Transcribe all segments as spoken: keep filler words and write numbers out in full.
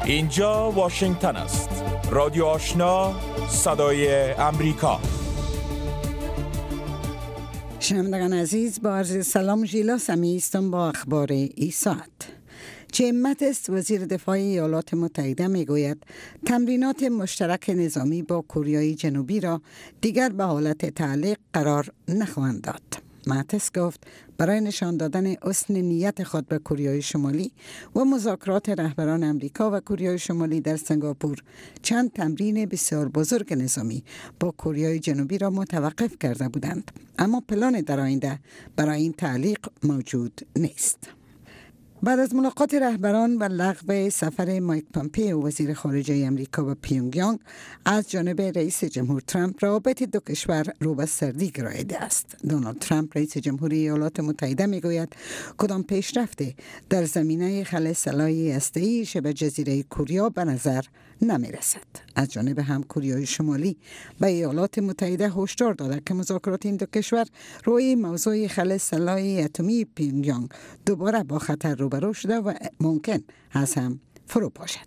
اینجا واشنگتن است. رادیو آشنا، صدای امریکا. شنوندگان عزیز، با عرض سلام ژیلا سمی هستم با اخبار این ساعت. جیم ماتیس وزیر دفاع ایالات متحده میگوید تمرینات مشترک نظامی با کره جنوبی را دیگر به حالت تعلیق قرار نخواهند داد. ماتیس گفت برای نشان دادن حسن نیت خود به کره شمالی و مذاکرات رهبران امریکا و کره شمالی در سنگاپور چند تمرین بسیار بزرگ نظامی با کره جنوبی را متوقف کرده بودند، اما پلان در آینده برای این تعلیق موجود نیست. بعد از ملاقات رهبران و لغو سفر مایک پامپئو وزیر خارجه امریکا به پیونگیانگ از جانب رئیس جمهور ترامپ، روابط دو کشور رو به سردی گراییده است. دونالد ترامپ رئیس جمهوری ایالات متحده میگوید کدام پیشرفتی در زمینه خلع سلاح هسته‌ای شبه جزیره کره به نظر نمی رسد. از جانب هم کره شمالی به ایالات متحده هشدار داده که مذاکرات این دو کشور روی موضوع خلع سلاح اتمی پیونگیانگ دوباره با خطر روبرو شده و ممکن از هم فرو پاشد.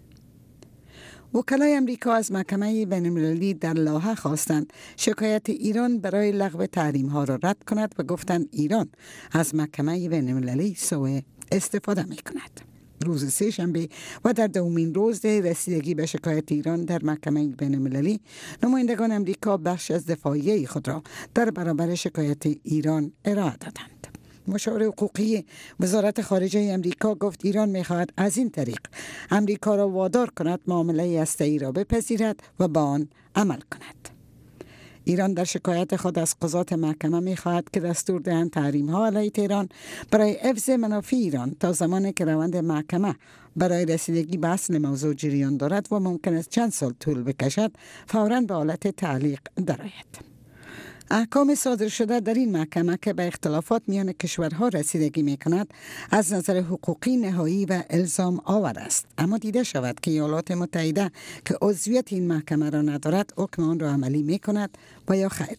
وکلای امریکا از محکمه بین‌المللی در لاهه خواستند شکایت ایران برای لغو تحریم ها را رد کند و گفتند ایران از محکمه بین‌المللی سوء استفاده می کند. روز سه شنبه و در دومین روز رسیدگی به شکایت ایران در محکمه بین‌المللی، نمایندگان امریکا بخش از دفاعیه خود را در برابر شکایت ایران ارائه دادند. مشاور حقوقی وزارت خارجه امریکا گفت ایران می‌خواهد از این طریق امریکا را وادار کند معامله هسته‌ای را بپذیرد و با آن عمل کند. ایران در شکایت خود از قضات محکمه می‌خواهد که دستور دهند تحریم‌ها علیه ایران برای حفظ منافع ایران تا زمانی که روند محکمه برای رسیدگی به اصل موضوع جریان دارد و ممکن است چند سال طول بکشد، فوراً به حالت تعلیق درآید. احکام صادر شده در این محکمه که به اختلافات میان کشورها رسیدگی می کند از نظر حقوقی نهایی و الزام آور است، اما دیده شود که ایالات متحده که عضویت این محکمه را ندارد حکم آن را عملی می کند و یا خیر.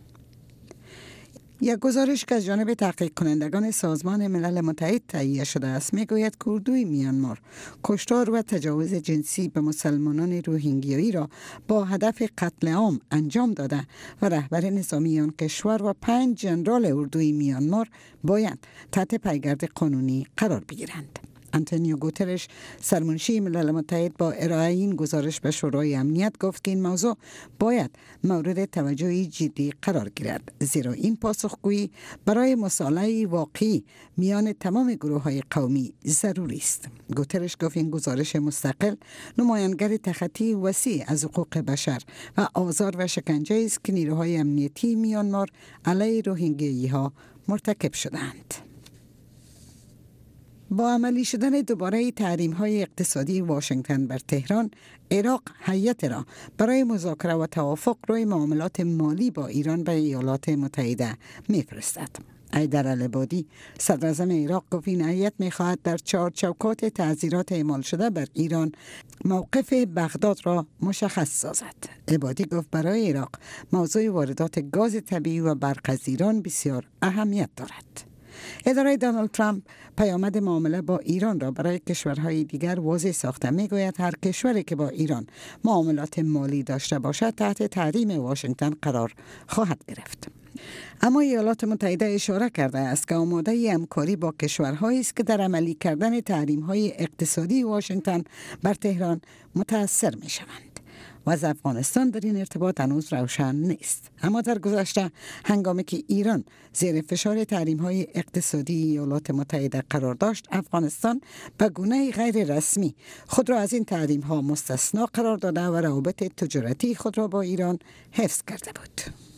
یک گزارش که از جانب تحقیق کنندگان سازمان ملل متحد تهیه شده است میگوید که اردوی میانمار کشتار و تجاوز جنسی به مسلمانان روهینگیایی را با هدف قتل عام انجام داده و رهبر نظامی آن کشور و پنج ژنرال اردوی میانمار باید تحت پیگرد قانونی قرار بگیرند. آنتونیو گوترش سرمنشی ملل متحد با ارائه این گزارش به شورای امنیت گفت که این موضوع باید مورد توجه جدی قرار گیرد، زیرا این پاسخگویی برای مصالحه واقعی میان تمام گروه‌های قومی ضروری است. گوترش گفت این گزارش مستقل نمایانگر تخطی وسیع از حقوق بشر و آزار و شکنجه است که نیروهای امنیتی میانمار علیه روهینگیایی‌ها مرتکب شدند. با عملی شدن دوباره تحریم‌های اقتصادی واشنگتن بر تهران، عراق هیئت را برای مذاکره و توافق روی معاملات مالی با ایران به ایالات متحده می‌فرستد. حیدر العبادی صدراعظم عراق گفت این هیئت می‌خواهد در چهار چوکات تعزیرات اعمال شده بر ایران موقف بغداد را مشخص سازد. عبادی گفت برای عراق موضوع واردات گاز طبیعی و برق از ایران بسیار اهمیت دارد. اداره دونالد ترامپ پیامد معامله با ایران را برای کشورهای دیگر واضح ساخته. میگوید هر کشوری که با ایران معاملات مالی داشته باشد تحت تحریم واشنگتن قرار خواهد گرفت. اما ایالات متحده اشاره کرده است که آماده همکاری با کشورهایی است که در عملی کردن تحریم‌های اقتصادی واشنگتن بر تهران متأثر می‌شوند. و از افغانستان در این ارتباط هنوز روشن نیست. اما در گذشته هنگامی که ایران زیر فشار تحریم‌های اقتصادی ایالات متحده قرار داشت، افغانستان به گونه غیر رسمی خود را از این تحریم‌ها مستثنا قرار داده و روابط تجارتی خود را با ایران حفظ کرده بود.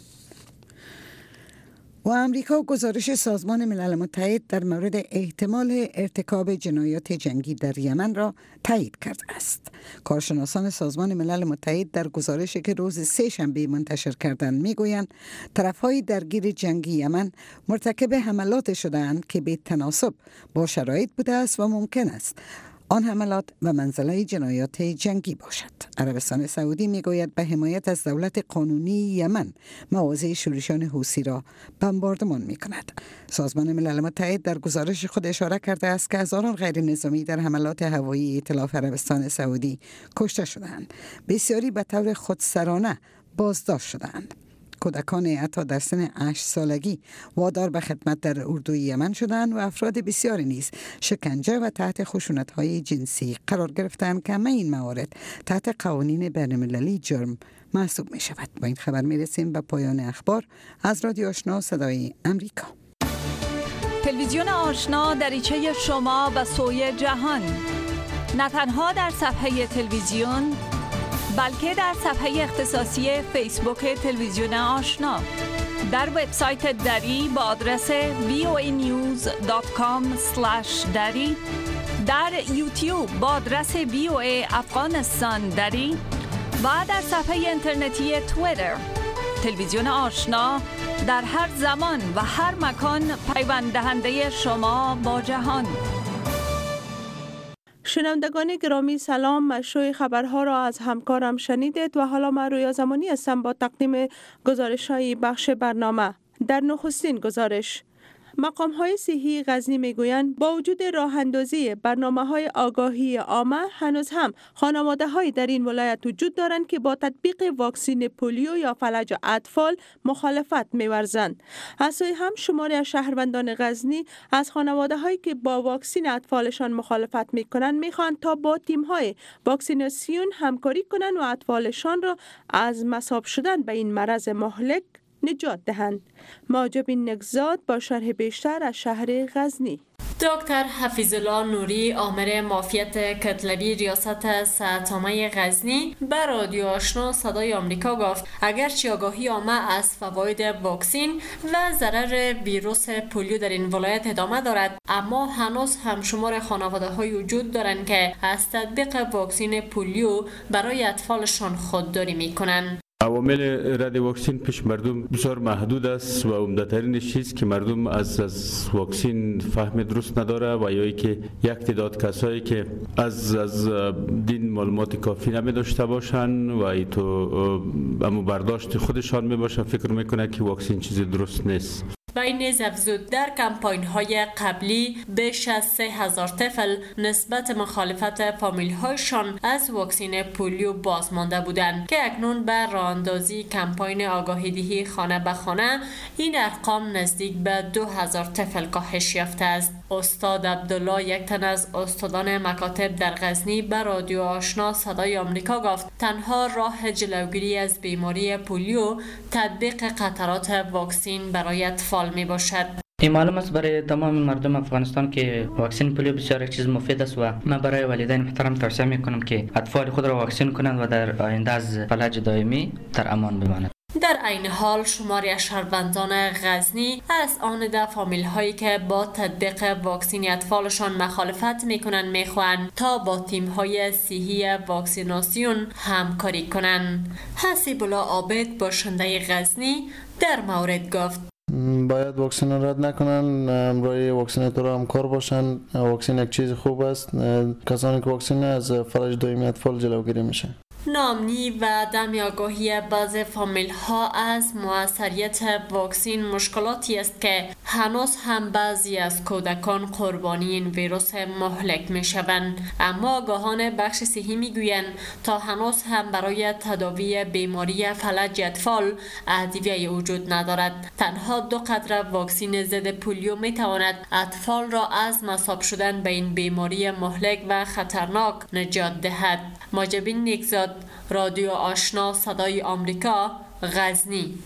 و امریکا گزارش سازمان ملل متحد در مورد احتمال ارتکاب جنایات جنگی در یمن را تایید کرده است. کارشناسان سازمان ملل متحد در گزارشی که روز سه شنبه منتشر کردند میگویند طرفهای درگیر جنگ یمن مرتکب حملات شده‌اند که به تناسب با شرایط بوده است و ممکن است آن حملات به منزله جنایات جنگی باشد. عربستان سعودی میگوید به حمایت از دولت قانونی یمن مواضع شورشیان حوثی را بمباردمان می کند. سازمان ملل متحد در گزارش خود اشاره کرده است که هزاران غیر نظامی در حملات هوایی ائتلاف عربستان سعودی کشته شدند. بسیاری به طور خودسرانه بازداشت شدند. کودکان حتی در سن هشت سالگی وادار به خدمت در اردوی یمن شدند و افراد بسیاری نیز شکنجه و تحت خشونت‌های جنسی قرار گرفتند که همه این موارد تحت قوانین بین‌المللی جرم محسوب می شود. با این خبر می رسیم به پایان اخبار از رادیو آشنا صدای امریکا. تلویزیون آشنا دریچه شما به سوی جهان، نه تنها در صفحه تلویزیون بلکه در صفحه اختصاصی فیسبوک تلویزیون آشنا، در وبسایت دری با آدرس وی او ای نیوز دات کام اسلش دری، در یوتیوب با آدرس وی او ای افغانستان دری و در صفحه اینترنتی توییتر. تلویزیون آشنا در هر زمان و هر مکان پیوند دهنده شما با جهان. شنوندگان گرامی سلام، مشروع خبرها را از همکارم شنیدید و حالا من رویا زمانی هستم با تقدیم گزارش های بخش برنامه. در نخستین گزارش، مقام های صحی غزنی میگویند با وجود راه اندازی برنامه های آگاهی عامه هنوز هم خانواده های در این ولایت وجود دارند که با تطبیق واکسین پولیو یا فلج اطفال مخالفت می‌ورزند. از سوی هم شماری از شهروندان غزنی از خانواده هایی که با واکسین اطفالشان مخالفت می‌کنند می‌خواهند تا با تیم های واکسیناسیون همکاری کنند و اطفالشان را از مصاب شدن به این مرض مهلک نجات دهند. ماجبین نگزاد با شرح بیشتر از شهر غزنی. دکتر حفیظالله نوری، آمر معافیت کتلوی ریاست صحت عامه غزنی به رادیو آشنا صدای آمریکا گفت اگرچه آگاهی عامه از فواید واکسین و ضرر ویروس پولیو در این ولایت ادامه دارد، اما هنوز هم شمار خانواده های وجود دارند که از تطبیق واکسین پولیو برای اطفالشان خودداری می کنند. عوامل رد واکسین پیش مردم بسیار محدود است و عمده‌ترین چیز که مردم از از واکسین فهم درست نداره و یا که یک تعداد کسایی که از از دین معلومات کافی نمی داشته باشن و ای تو اما برداشت خودشان می باشن فکر میکنه که واکسین چیز درست نیست. و این نیز افزود در کمپاین های قبلی بیش از سه هزار طفل نسبت مخالفت فامیل هایشان از واکسین پولیو بازمانده بودند که اکنون به راه اندازی کمپاین آگاهی دهی خانه به خانه این ارقام نزدیک به دو هزار طفل کاهش یافته است. استاد عبدالله، یک تن از استادان مکاتب در غزنی، به رادیو آشنا صدای آمریکا گفت تنها راه جلوگیری از بیماری پولیو تطبیق قطرات واکسین برای اطفال می باشد. این معلوم است برای تمام مردم افغانستان که واکسن پولیو بسیار یک چیز مفید است و من برای والدین محترم توصیه می کنم که اطفال خود را واکسن کنند و در آینده از فلج دائمی در امان بمانند. در عین حال شماری از شهروندان غزنی از آن ده فامیل هایی که با تطبیق واکسین اطفالشان مخالفت میکنند میخواهند تا با تیم های صحی واکسیناسیون همکاری کنند. حسیب الله عابد، باشنده غزنی، در مورد گفت باید واکسن رد نکنن، امروی واکسیناتور همکار باشن. واکسن یک چیز خوب است. کسانی که واکسن از فلج دائمی اطفال جلوگیری میشه. نامنی و عدم آگاهی بعض فامیل ها از موثریت واکسین مشکلاتی است که هنوز هم بعضی از کودکان قربانی این ویروس مهلک می شوند، اما آگاهان بخش صحی می گویند تا هنوز هم برای تداوی بیماری فلج اطفال ادویه وجود ندارد. تنها دو قطره واکسین ضد پولیو می تواند اطفال را از مصاب شدن به این بیماری مهلک و خطرناک نجات دهد. ماجبین نگزاد، رادیو آشنا صدای آمریکا، غزنی.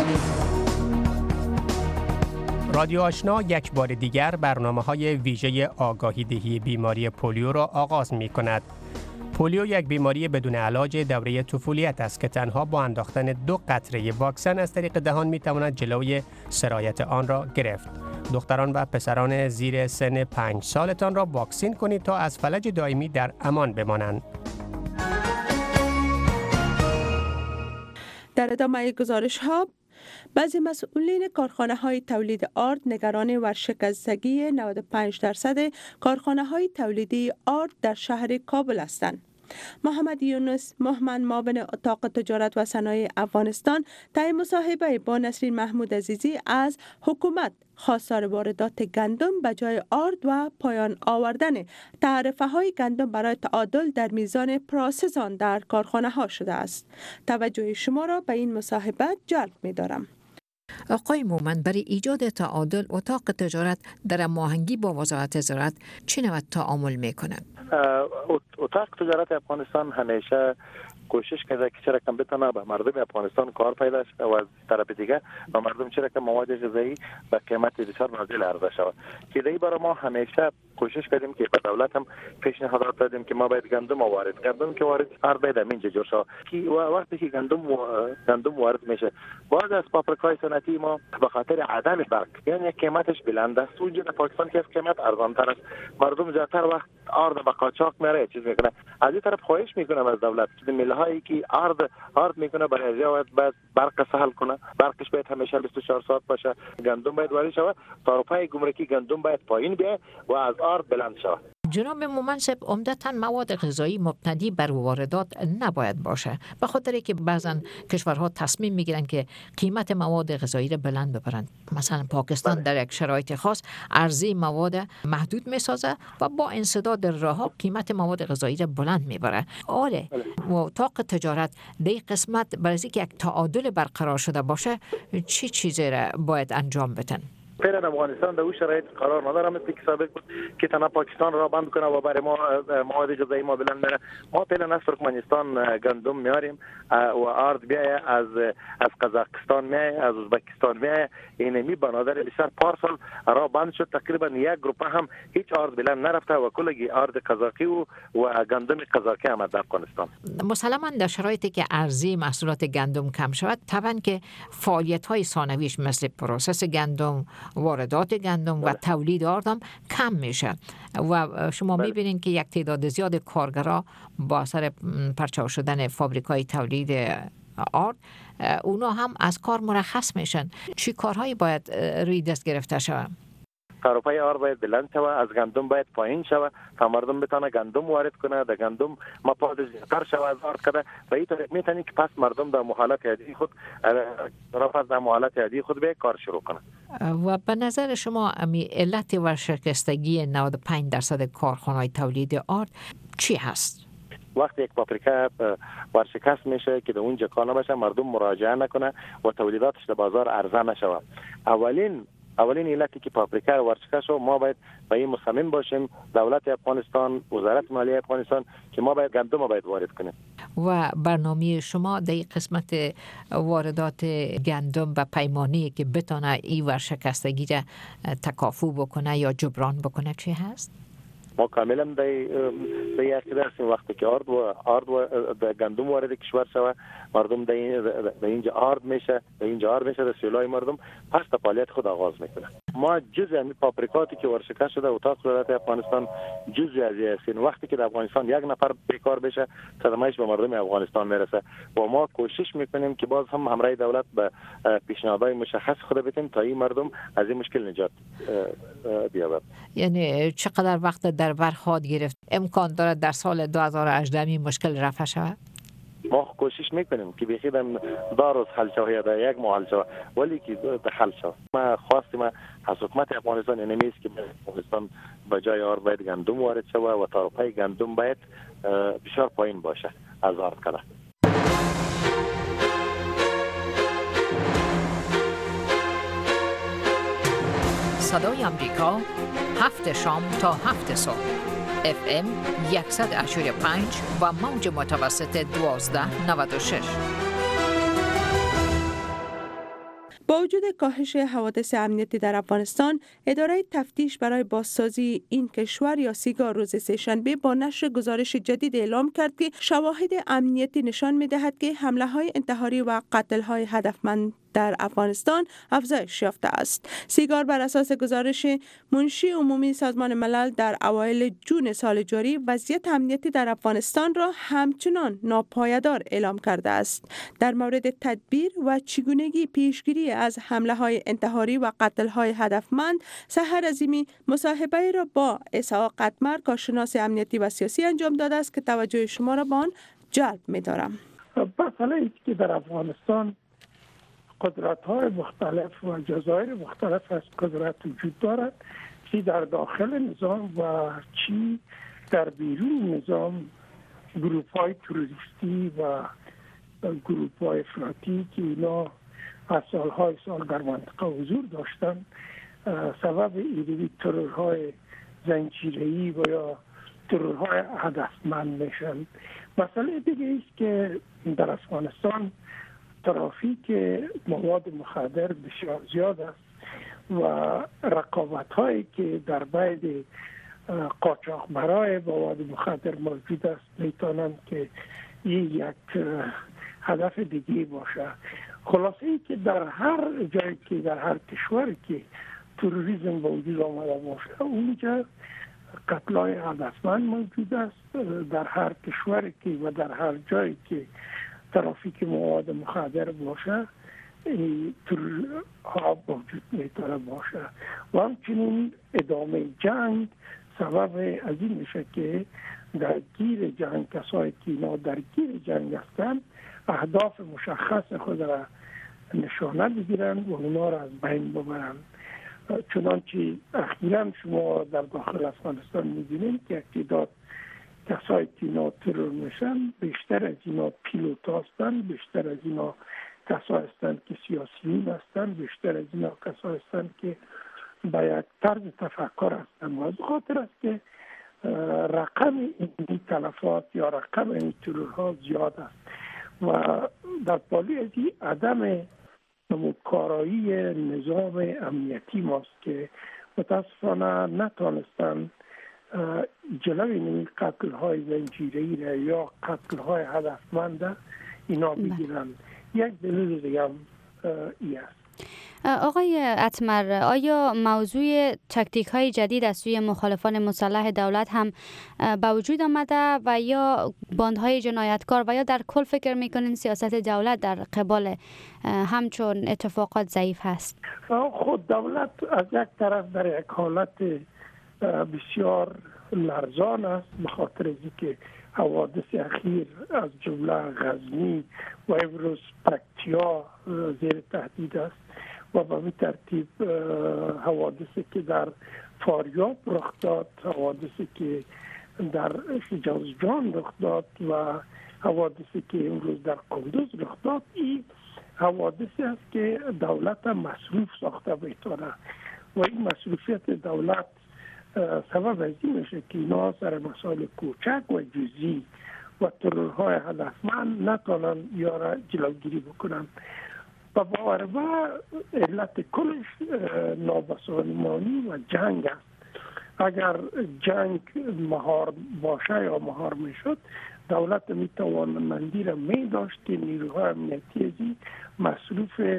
رادیو آشنا یک بار دیگر برنامه‌های ویژه آگاهی دهی بیماری پولیو را آغاز می‌کند. پولیو یک بیماری بدون علاج دوره طفولیت است که تنها با انداختن دو قطره واکسن از طریق دهان می‌تواند جلوی سرایت آن را گرفت. دختران و پسران زیر سن پنج سالتان را واکسین کنید تا از فلج دائمی در امان بمانند. در ادامه گزارش ها، بعضی مسئولین کارخانه های تولید آرد نگران ورشکستگی نود و پنج درصد کارخانه های تولیدی آرد در شهر کابل هستند. محمد یونس مهمن معاون اتاق تجارت و صنایع افغانستان طی مصاحبه با نسرین محمود عزیزی از حکومت خواستار واردات گندم به جای آرد و پایان آوردن تعرفه های گندم برای تعادل در میزان پروسس آن در کارخانه ها شده است. توجه شما را به این مصاحبه جلب می دارم. آقای مومن، برای ایجاد تعادل اتاق تجارت در هماهنگی با وزارت زراعت چه نوع تعامل می کند؟ اتاق تجارت افغانستان همیشه کوشش کرده که چرا کم بتونه به مردم افغانستان کار پیدا شد و از طرف دیگه به مردم چرا که مواد غذایی به قیمت بسیار نازل عرضه شود. که دی برای ما همیشه کوشش کردیم که به دولت هم پیشنهادات دادیم که ما باید گندم وارد گندم که وارد آرد باید اینجا جور شود. که وقتی که گندم گندم وارد میشه باز از پاپریکای سنتی ما به خاطر عدم برق یعنی قیمتش بلند است، اونجا در پاکستان که قیمت ارزان تر است، مردم زیاتر وقت آرد به قاچاق میره چیز میکنه. از این طرف خواهش میکنم از دولت که ملهایی که آرد آرد میکنه برای ازیاد باید برق سهل کنه، برقش باید همیشه بیست و چهار ساعت باشه، گندم باید وارد شود، تعرفه گمرکی گندم باید پایین بیاد و از آرد بلند شود. جناب مومنصب، عمدتاً مواد غذایی مبتنی بر واردات نباید باشه، به خاطر که بعضا کشورها تصمیم میگیرن که قیمت مواد غذایی را بلند ببرند. مثلا پاکستان در یک شرایط خاص عرضه مواد محدود میسازه و با انسداد راهها قیمت مواد غذایی را بلند میبره. آره و اتاق تجارت در این قسمت برای اینکه یک تعادل برقرار شده باشه چی چیزی را باید انجام بدن؟ فعلا افغانستان در اون شرایط قرار نداره مثل که سابق بود که تنها پاکستان را بند کنه و برای ما مواد غذایی ما بلند بره. ما فعلا از ترکمنستان گندم میاریم و آرد بیایه از از قزاقستان میایه، از ازبکستان میایه. اینمی بنادر بسیار پارسال را بند شد، تقریبا یک گروه هم هیچ آرد بلند نرفته و کلگی آرد قزاقی و و گندم قزاقی آمد در افغانستان. مسلما در شرایطی که عرضه محصولات گندم کم شود طبعا که فعالیت های ثانویش مثل پروسس گندم، واردات گندم و تولید آرد هم کم میشه و شما میبینید که یک تعداد زیاد کارگرها با اثر پرچاو شدن فابریکای تولید آرد اونا هم از کار مرخص میشن. چی کارهایی باید روی دست گرفته شود؟ تعرفه آرد باید بلند شود، از گندم باید پایین شود تا مردم بتونه گندم وارد کنه، در گندم مپاد زیادتر شود از آرد کنه و این طریق میتونی که پس مردم در محالت عادی خود رفع در محالت عادی خود به کار شروع کنه. و به نظر شما امی علت ورشکستگی نود و پنج درصد کارخانه‌های تولید آرد چی هست؟ وقتی یک پاپریکا ورشکست میشه که در اونجا کار نباشه، مردم مراجعه نکنه و تولیداتش در بازار عرضه نشود. اولین اولین علتی که پاپریکا ورشکست شد ما باید به این مصمم باشیم، دولت افغانستان، وزارت مالیه افغانستان، که ما باید گندم رو باید وارد کنیم. و برنامه شما در قسمت واردات گندم و پیمانی که بتونه این ورشکستگی را تکافو بکنه یا جبران بکنه چی هست؟ ما کاملا در در عقیده هستیم وقتی که آرد و آرد و گندم وارد کشور شوه، مردم در اینجا آرد میشه، در اینجا آرد میشه، در سیلای مردم پس تا فعالیت خود آغاز میکنه. ما جزء از پاپریکاتی که ورشکست شده اتاق تجارت افغانستان جزء از این وقتی که در افغانستان یک نفر بیکار بشه صدمه‌اش به مردم افغانستان میرسه و ما کوشش میکنیم که باز هم همراه دولت به پیشنهادهای مشخص خود بدیم تا این مردم از این مشکل نجات بیابد. یعنی چقدر وقت در برخواد گرفت امکان داره در سال دو هزار و هجده این مشکل رفع شود؟ ما کوشش میکنیم که بخیر در روز حل شود یا در یک ماه حل شود، ولی که در حل شود. ما خواستیم از حکومت افغانستان اینمی است که افغانستان به جای آرد باید گندم وارد شود و تعرفه گندم باید بسیار پایین باشه از آرد کنه. صدای امریکا هفت شام تا هفت صبح اف ام صد و هشتاد و پنج و موج متوسط دوازده نود و شش. با وجود کاهش حوادث امنیتی در افغانستان، اداره تفتیش برای بازسازی این کشور یا سیگار روز سه‌شنبه با نشر گزارش جدید اعلام کرد که شواهد امنیتی نشان می‌دهد که حمله‌های انتحاری و قتل‌های هدفمند در افغانستان افزایش یافته است. سیگار بر اساس گزارش منشی عمومی سازمان ملل در اوایل جون سال جاری وضعیت امنیتی در افغانستان را همچنان ناپایدار اعلام کرده است. در مورد تدبیر و چگونگی پیشگیری از حمله های انتحاری و قتل های هدفمند، سحر عظیمی مصاحبه را با اسحاق قطمر کارشناس امنیتی و سیاسی انجام داده است که توجه شما را به آن جلب می‌دارم. مسئله است که در افغانستان قدرت‌های مختلف و جزایر مختلف از قدرت وجود دارد، چی در داخل نظام و چی در بیرون نظام، گروه‌های تروریستی و گروه‌های افراطی که اینا از سالهای سال در منطقه حضور داشتند، سبب ایجاد ترورهای زنجیره‌ای و یا ترورهای هدفمند میشن. مسئله دیگه است که در افغانستان ترافیک مواد مخدر بسیار زیاد است و رقابت هایی که در بین قاچاقبرای مواد مخدر موجود است میتونند که این یک هدف دیگه باشه. خلاصه ای که در هر جایی که در هر کشوری که تروریسم به وجود آمده باشه، اونجا قتل‌های هدفمند موجود است. در هر کشوری که و در هر جایی که ترافیک مواد مخدر باشه، ترورها موجود میتونه باشه و همچنین ادامه جنگ سبب از این میشه که در گیر جنگ کسایی که اینا در گیر جنگ هستند اهداف مشخص خود را نشانه بگیرن و اونا را از بین ببرن. چنانچه اخیراً شما در داخل افغانستان می‌بینید که تعداد کسایی که اینا ترور میشن بیشتر از اینا پیلوت هستند، بیشتر از اینا کسایی هستند که سیاسیون هستند، بیشتر از اینا کسایی هستند که با یک طرز تفکر هستند. و از خاطر است که رقم این تلفات یا رقم این ترورها زیاد است و در پالی از این عدم کارایی نظام امنیتی ماست که متاسفانه نتانستند جلوی این قتل های زنجیره‌ای را یا قتل های هدفمند اینا بگیرند. یک دلیل دیگه هم ای است. آقای اتمر، آیا موضوع تاکتیک های جدید از سوی مخالفان مسلح دولت هم به وجود آمده و یا باندهای جنایتکار و یا در کل فکر میکنین سیاست دولت در قبال همچون اتفاقات ضعیف هست؟ خود دولت از یک طرف در یک حالت بسیار لرزان است به خاطر از اینکه حوادث اخیر از جمله غزنی و امروز پکتیا زیر تهدید است و به این ترتیب حوادثی که در فاریاب رخ داد، حوادثی که در شجازجان رخ داد و حوادثی که امروز در قندوز رخ داد، این حوادثی است که دولت مصروف ساخته میتونه و این مصروفیت دولت سبب از این میشه که اینا سر مسائل کوچک و جزئی و ترورهای هدفمند نتونن یا را جلوگیری بکنن. و باور و علت کلش نابسامانی و جنگ است. اگر جنگ مهار باشه یا مهار میشد، دولت میتوانمندی را می داشت که نیروهای امنیتی مصروف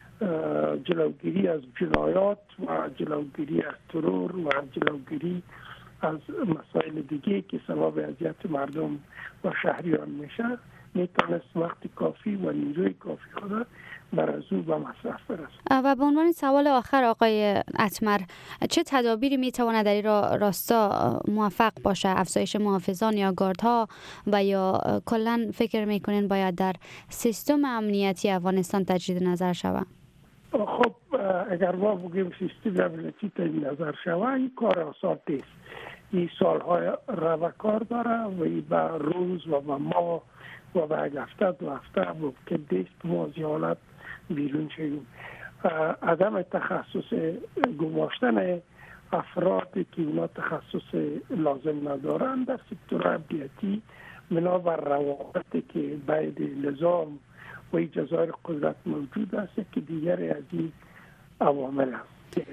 جلوگیری از جنایات و جلوگیری از ترور و جلوگیری از مسائل دیگه که سبب اذیت مردم و شهریان میشه میتونست وقت کافی و نیروی کافی خود بر از او به مصرف برسد. و به عنوان سوال آخر آقای اتمر، چه تدابیری میتواند در این راستا موفق باشه؟ افزایش محافظان یا گاردها و یا کلا فکر میکنین باید در سیستم امنیتی افغانستان تجدید نظر شود؟ خب اگر ما بگیم سیستم امنیتی تجدید نظر شود، این کار آسان نیست. این سالهای روکار داره و این به روز و به ماه و به یک هفته دو هفته ممکن نیست که ما از حالت بیرون شدیم. عدم تخصص گماشتن افرادی که اونا تخصص لازم ندارن در سکتور امنیتی بنا بر روابطی که بین نظام و این جزایر قدرت موجود است که دیگر از این عوامل است که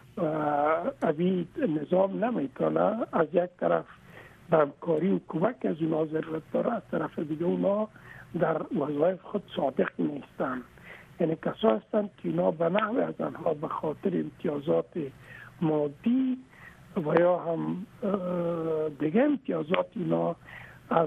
ابی نظام نمیتونه از یک طرف به همکاری و کمک از اونا ضرورت داره، از طرف دیگه اونا در وظایف خود صادق نیستن. یعنی کسا هستند که اینا به نحو از آنها به خاطر امتیازات مادی و یا هم دیگه امتیازات اینا از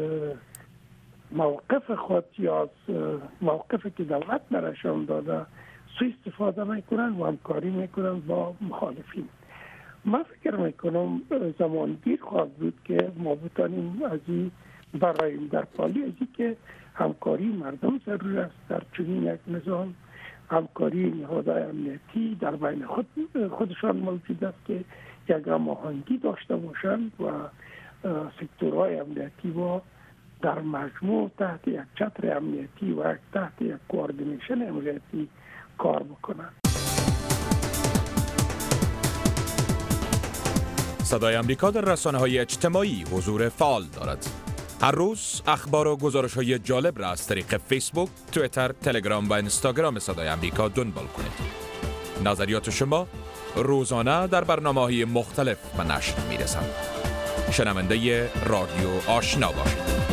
موقف خود یا از موقفی که دولت نرشان داده سوء استفاده میکنن و همکاری میکنن با مخالفین. من فکر میکنم زمان گیر خواهد بود که ما بتانیم از این برایم در پالی از این که همکاری مردم ضرور است در چنین یک نظام، همکاری نهادهای امنیتی در بین خود خودشان موجود است که یک هماهنگی داشته باشند و سکتورهای امنیتی با در مجموع تحت یک چتر امنیتی و تحت یک کوردینیشن امنیتی کار بکنند. صدای امریکا در رسانه‌های اجتماعی حضور فعال دارد. هر روز اخبار و گزارش‌های جالب را از طریق فیسبوک، توییتر، تلگرام و اینستاگرام صدای امریکا دنبال کنید. نظریات شما روزانه در برنامه‌های مختلف به نشر می‌رسند. شنونده رادیو آشنا باشید.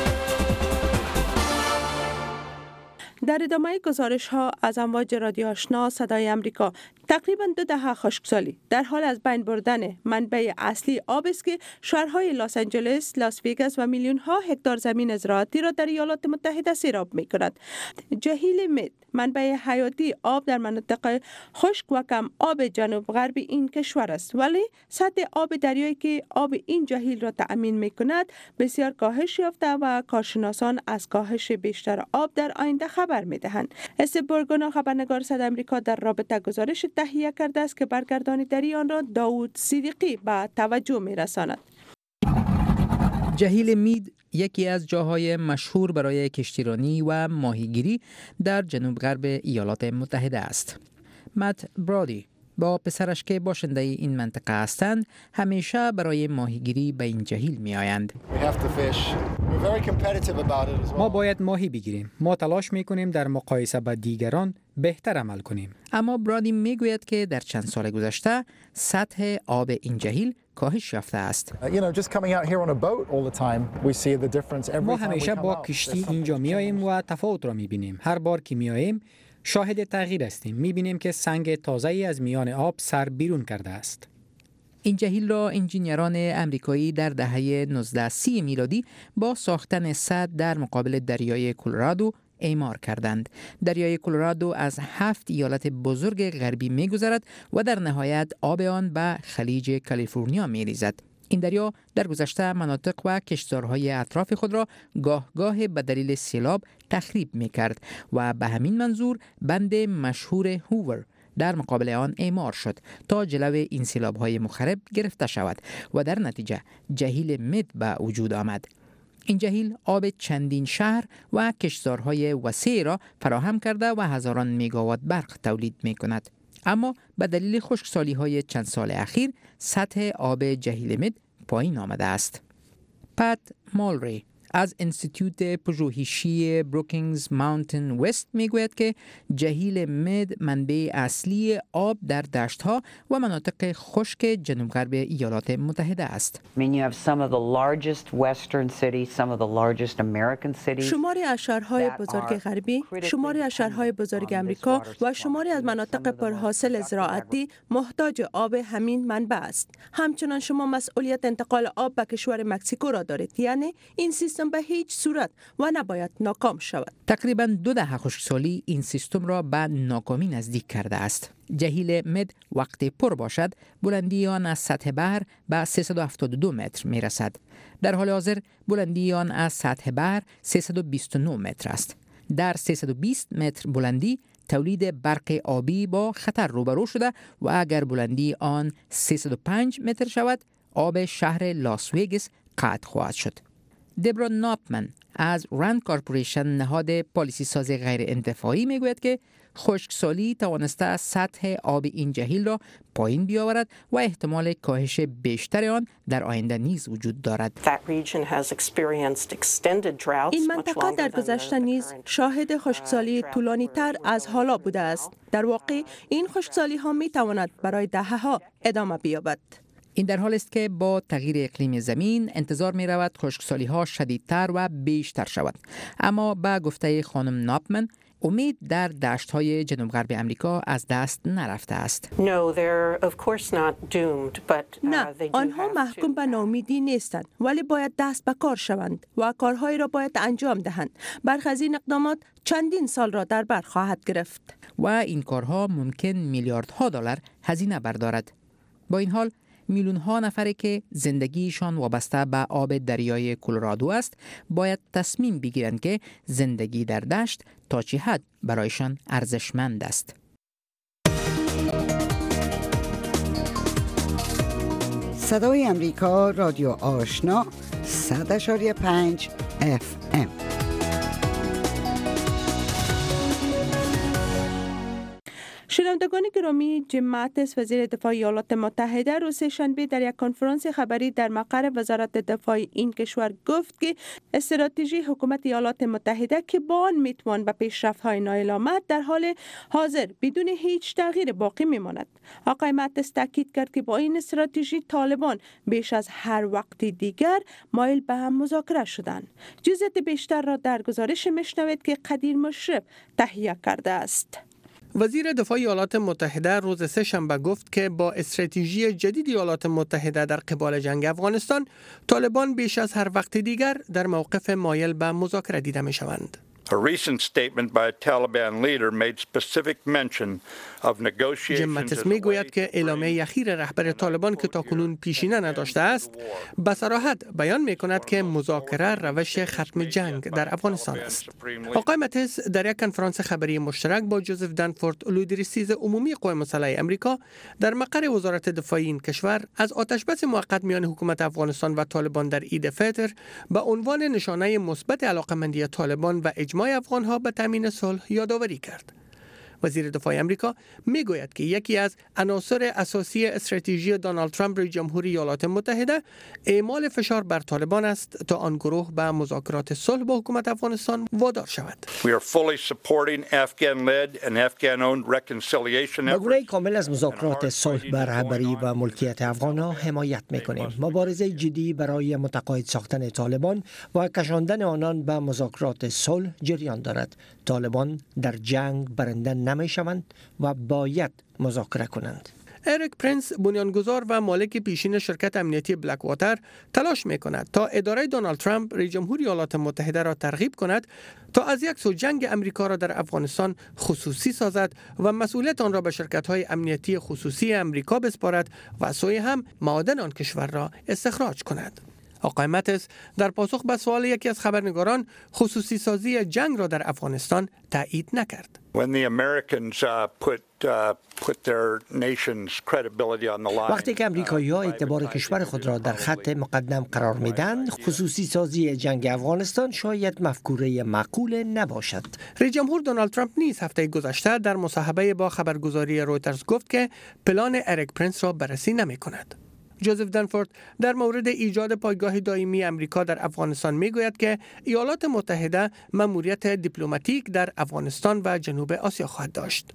در ادامه گزارش ها از امواج رادیو آشنا صدای امریکا، تقریبا دو دهه خشکسالی در حال از بین بردن منبع اصلی آب است که شهرهای لس آنجلس، لاس وگاس و میلیون ها هکتار زمین زراعتی را در ایالات متحده سیراب می کند. جهیل مد، منبع حیاتی آب در مناطق خشک و کم آب جنوب غربی این کشور است، ولی سطح آب دریایی که آب این جهیل را تأمین می کند بسیار کاهش یافته و کارشناسان از کاهش بیشتر آب در آینده خبر می دهند. استبورگونا خبرنگار صدای امریکا در رابطه گزارش تهیه کرده است که برگردانیداری آن را داوود صدیقی به توجه می رساند. جهیل مید یکی از جاهای مشهور برای کشتیرانی و ماهیگیری در جنوب غرب ایالات متحده است. مت برادی با پسرش که باشنده این منطقه هستند همیشه برای ماهیگیری به این جهیل می آیند. ما باید ماهی بگیریم. ما تلاش می کنیم در مقایسه با دیگران بهتر عمل کنیم. اما برادی می گوید که در چند سال گذشته سطح آب این جهیل کاهش یافته است. ما همیشه با کشتی اینجا می آییم و تفاوت را می بینیم. هر بار که می آییم شاهد تغییر هستیم. می بینیم که سنگ تازه‌ای از میان آب سر بیرون کرده است. این جهیل را انجینیران امریکایی در دهه نوزده سی میلادی با ساختن سد در مقابل دریای کلرادو اعمار کردند. دریای کلرادو از هفت ایالت بزرگ غربی می‌گذرد و در نهایت آب آن به خلیج کالیفرنیا می‌ریزد. این دریا در گذشته مناطق و کشتزارهای اطراف خود را گاه گاه به دلیل سیلاب تخریب می‌کرد و به همین منظور بند مشهور هوور در مقابل آن اعمار شد تا جلو این سیلاب‌های مخرب گرفته شود و در نتیجه جهیل مد به وجود آمد. این جهیل آب چندین شهر و کشتزارهای وسیع را فراهم کرده و هزاران میگاوات برق تولید می‌کند. اما به دلیل خشکسالی‌های چند سال اخیر سطح آب جهیل مد پایین آمده است. پت مالری از انستیتوت پژوهشی بروکینگز ماونتن وست میگوید که جهیل مد منبع اصلی آب در دشت‌ها و مناطق خشک جنوب غرب ایالات متحده است. شماری از شهرهای بزرگ غربی، شماری از شهرهای بزرگ امریکا و شماری از مناطق پرحاصل زراعتی محتاج آب همین منبع است. همچنان شما مسئولیت انتقال آب به کشور مکزیکو را دارید، یعنی این سیستم به هیچ صورت و نباید ناکام شود. تقریباً دو دهه خشکسالی این سیستم را به ناکامی نزدیک کرده است. جهیل مد وقتی پر باشد بلندی آن از سطح بحر به سیصد و هفتاد و دو متر می رسد. در حال حاضر بلندی آن از سطح بحر سیصد و بیست و نه متر است. در سیصد و بیست متر بلندی تولید برق آبی با خطر روبرو شده و اگر بلندی آن سیصد و پنج متر شود آب شهر لاس وگاس قطع خواهد شد. دبرا ناپمن از رند کارپوریشن نهاد پالیسی ساز غیر انتفاعی میگوید که خشکسالی توانسته سطح آب این جهیل را پایین بیاورد و احتمال کاهش بیشتر آن در آینده نیز وجود دارد. این منطقه در گذشته نیز شاهد خشکسالی طولانی تر از حالا بوده است. در واقع این خشکسالی ها می تواند برای دهه ها ادامه بیابد. این در حال است که با تغییر اقلیم زمین انتظار می رود خشکسالی ها شدیدتر و بیشتر شود. اما با گفته خانم ناپمن امید در دشت های جنوب غرب امریکا از دست نرفته است. نه، آنها محکوم به ناامیدی نیستند، ولی باید دست به کار شوند و کارهایی را باید انجام دهند. برخی از این اقدامات چندین سال را در بر خواهد گرفت و این کارها ممکن میلیاردها دلار هزینه بردارد. با این حال میلیون ها نفری که زندگیشان وابسته به آب دریای کلرادو است باید تصمیم بگیرند که زندگی در دشت تا چه حد برایشان ارزشمند است. صدای امریکا، رادیو آشنا، صد و پنج اف ام. شنوندگان گرامی، جیم ماتیس وزیر دفاع ایالات متحده روز شنبه در یک کنفرانس خبری در مقر وزارت دفاع این کشور گفت که استراتژی حکومت ایالات متحده که با آن میتوان به پیشرفت‌های نایل آمد در حال حاضر بدون هیچ تغییر باقی میماند. آقای ماتیس تاکید کرد که با این استراتژی طالبان بیش از هر وقت دیگر مایل به هم مذاکره شدند. جزئیات بیشتر را در گزارش میشنوید که قدیر مشرف تهیه کرده است. وزیر دفاع ایالات متحده روز سه شنبه گفت که با استراتژی جدید ایالات متحده در قبال جنگ افغانستان، طالبان بیش از هر وقت دیگر در موقف مایل به مذاکره دیده می شوند. A recent statement by a Taliban leader made specific mention of negotiations. جیم ماتیس می گوید که اعلامیه اخیر رهبر طالبان که تاکنون پیشینه نداشته است، به صراحت بیان می کند که مذاکره روش ختم جنگ در افغانستان است. آقای ماتیس در یک کنفرانس خبری مشترک با جوزف دنفورد، لودریسیز عمومی قوای مسلح امریکا در مقر وزارت دفاع این کشور از آتشبس موقت میان حکومت افغانستان و طالبان در عید فطر به عنوان نشانه مثبت علاقه‌مندی طالبان و اجماع افغان‌ها به تامین صلح یادآوری کرد. وزیر دفاع امریکا میگوید که یکی از عناصر اساسی استراتژی دونالد ترامپ رئیس جمهوری ایالات متحده اعمال فشار بر طالبان است تا آن گروه به مذاکرات صلح با حکومت افغانستان وادار شود. We are fully supporting Afghan-led and Afghan-owned reconciliation efforts. با گروه کامل از مذاکرات صلح بر رهبری و ملکیت افغان‌ها حمایت می‌کنیم. مبارزه جدی برای متقاعد ساختن طالبان و کشاندن آنان به مذاکرات صلح جریان دارد. طالبان در جنگ برنده نمی‌شوند و باید مذاکره کنند. اریک پرینس، بنیانگذار و مالک پیشین شرکت امنیتی بلک واتر، تلاش می‌کند تا اداره دونالد ترامپ رئیس جمهوری ایالات متحده را ترغیب کند تا از یک سو جنگ امریکا را در افغانستان خصوصی سازد و مسئولیت آن را به شرکت‌های امنیتی خصوصی امریکا بسپارد و از سوی هم معادن آن کشور را استخراج کند. آقای ماتیس در پاسخ به سوال یکی از خبرنگاران خصوصی سازی جنگ را در افغانستان تایید نکرد. وقتی که امریکایی‌ها اعتبار کشور خود را در خط مقدم قرار میدن، خصوصی سازی جنگ افغانستان شاید مفکوره معقول نباشد. رئیس جمهور دونالد ترامپ نیز هفته گذشته در مصاحبه با خبرگزاری رویترز گفت که پلان اریک پرینس را بررسی نمی‌کند. جوزف دنفورد در مورد ایجاد پایگاه دائمی امریکا در افغانستان میگوید که ایالات متحده مأموریت دیپلماتیک در افغانستان و جنوب آسیا خواهد داشت.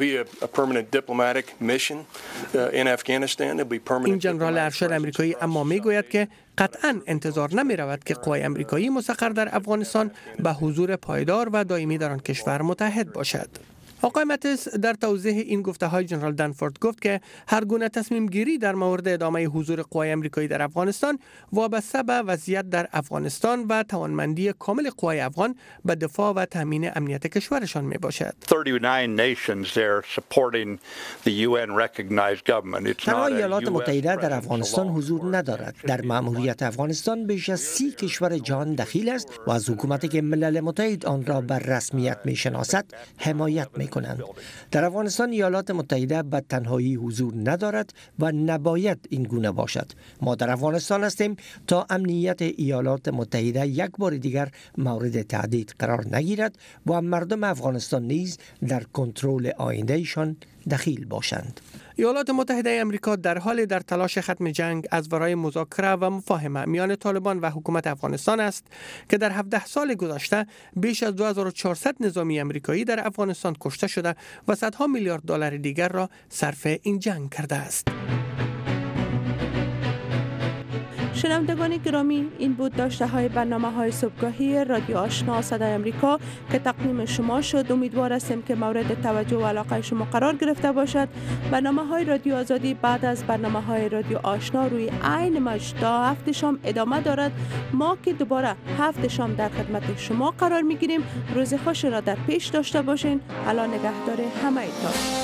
این جنرال ارشد امریکایی اما میگوید که قطعاً انتظار نمی رود که قوای امریکایی مستقر در افغانستان به حضور پایدار و دائمی در آن کشور متحد باشد. آقای ماتیس در توضیح این گفته های جنرال دنفورد گفت که هر گونه تصمیم گیری در مورد ادامه حضور قوای امریکایی در افغانستان وابسته به وضعیت در افغانستان و توانمندی کامل قوای افغان به دفاع و تامین امنیت کشورشان می باشد. تنها ایالات متحده در افغانستان حضور ندارد. در مأموریت افغانستان بیش از سی کشور جهان دخیل است و از حکومتی که ملل متحد آن را بر رسمیت می شناسد حمایت می کنند. در افغانستان ایالات متحده به تنهایی حضور ندارد و نباید این گونه باشد. ما در افغانستان هستیم تا امنیت ایالات متحده یک بار دیگر مورد تهدید قرار نگیرد و مردم افغانستان نیز در کنترل آیندهشان دخیل باشند. ایالات متحده امریکا در حال در تلاش ختم جنگ از ورای مذاکره و مفاهمه میان طالبان و حکومت افغانستان است که در هفده سال گذشته بیش از دو هزار و چهارصد نظامی امریکایی در افغانستان کشته شده و صدها میلیارد دلار دیگر را صرف این جنگ کرده است. شنوندگان گرامی، این بود داشته های برنامه های صبحگاهی رادیو آشنا صدای امریکا که تقدیم شما شد. امیدوار هستیم که مورد توجه و علاقه شما قرار گرفته باشد. برنامه های رادیو آزادی بعد از برنامه های رادیو آشنا روی عین موج تا هفت شام ادامه دارد. ما که دوباره هفت شام در خدمت شما قرار می گیریم. روز خوش را در پیش داشته باشین. الله نگهدار همه ایتان.